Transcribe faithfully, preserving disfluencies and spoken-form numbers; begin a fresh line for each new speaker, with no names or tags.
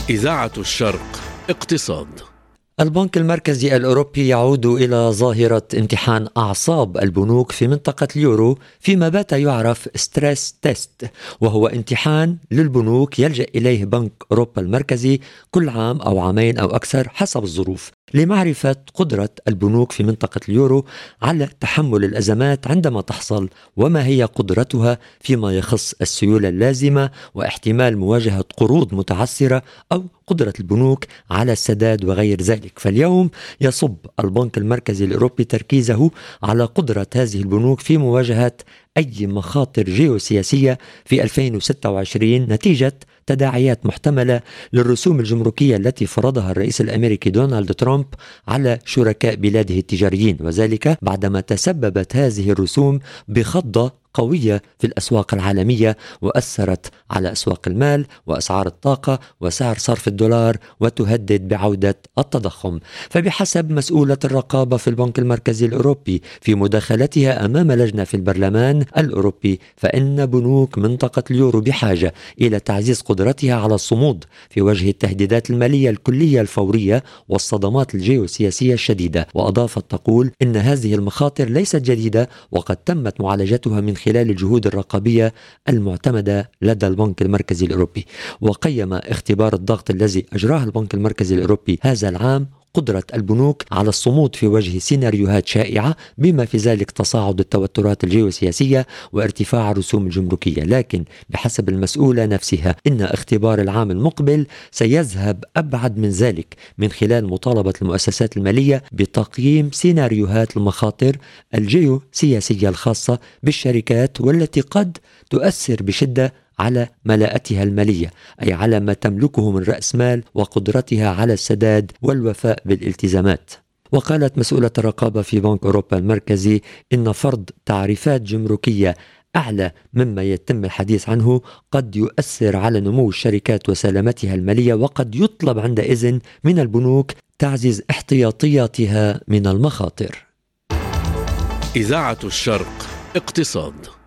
إذاعة الشرق اقتصاد.
البنك المركزي الأوروبي يعود إلى ظاهرة امتحان أعصاب البنوك في منطقة اليورو فيما بات يعرف ستريس تيست، وهو امتحان للبنوك يلجأ إليه بنك أوروبا المركزي كل عام أو عامين أو أكثر حسب الظروف لمعرفة قدرة البنوك في منطقة اليورو على تحمل الأزمات عندما تحصل، وما هي قدرتها فيما يخص السيولة اللازمة واحتمال مواجهة قروض متعثرة أو قدرة البنوك على السداد وغير ذلك. فاليوم يصب البنك المركزي الأوروبي تركيزه على قدرة هذه البنوك في مواجهة أي مخاطر جيوسياسية في ألفين وستة وعشرين نتيجة تداعيات محتملة للرسوم الجمركية التي فرضها الرئيس الأمريكي دونالد ترامب على شركاء بلاده التجاريين، وذلك بعدما تسببت هذه الرسوم بخضة قوية في الأسواق العالمية وأثرت على أسواق المال وأسعار الطاقة وسعر صرف الدولار وتهدد بعودة التضخم. فبحسب مسؤولة الرقابة في البنك المركزي الأوروبي في مداخلتها أمام لجنة في البرلمان الأوروبي، فإن بنوك منطقة اليورو بحاجة إلى تعزيز قدرتها على الصمود في وجه التهديدات المالية الكلية الفورية والصدمات الجيوسياسية الشديدة. وأضافت تقول إن هذه المخاطر ليست جديدة وقد تمت معالجتها من خلال الجهود الرقابية المعتمدة لدى البنك المركزي الأوروبي. وقيم اختبار الضغط الذي أجراه البنك المركزي الأوروبي هذا العام قدرة البنوك على الصمود في وجه سيناريوهات شائعة بما في ذلك تصاعد التوترات الجيوسياسية وارتفاع الرسوم الجمركية، لكن بحسب المسؤولة نفسها إن اختبار العام المقبل سيذهب أبعد من ذلك من خلال مطالبة المؤسسات المالية بتقييم سيناريوهات المخاطر الجيوسياسية الخاصة بالشركات والتي قد تؤثر بشدة على ملاءتها المالية، أي على ما تملكه من رأس مال وقدرتها على السداد والوفاء بالالتزامات. وقالت مسؤولة الرقابة في بنك أوروبا المركزي إن فرض تعريفات جمركية أعلى مما يتم الحديث عنه قد يؤثر على نمو الشركات وسلامتها المالية، وقد يطلب عندئذ من البنوك تعزيز احتياطياتها من المخاطر.
إذاعة الشرق اقتصاد.